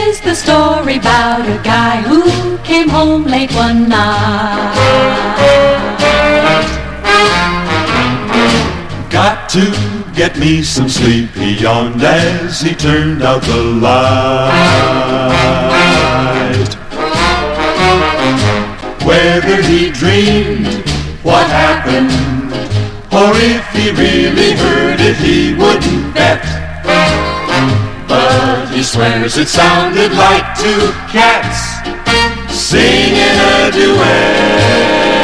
is the story about a guy who came home late one night. Got to get me some sleep, he yawned as he turned out the light. Whether he dreamed what happened, or if he really heard it, he wouldn't bet. But he swears it sounded like two cats singing a duet.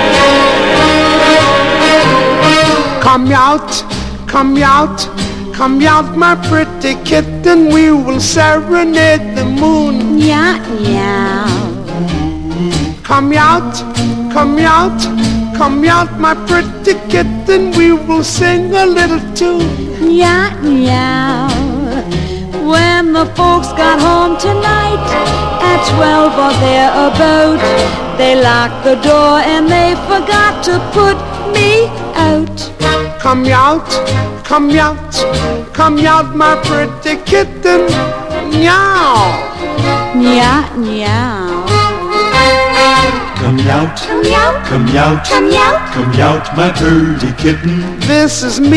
Come out, come out, come out, my pretty kitten. We will serenade the moon. Meow, meow. Come out, come out, come out, my pretty kitten. We will sing a little tune. Meow, meow. When the folks got home tonight at 12 or thereabout, they locked the door and they forgot to put me out. Come out, come out, come out, my pretty kitten. Meow. Meow, meow. Come out, Come out, come out, come out. come out, my pretty kitten. This is me.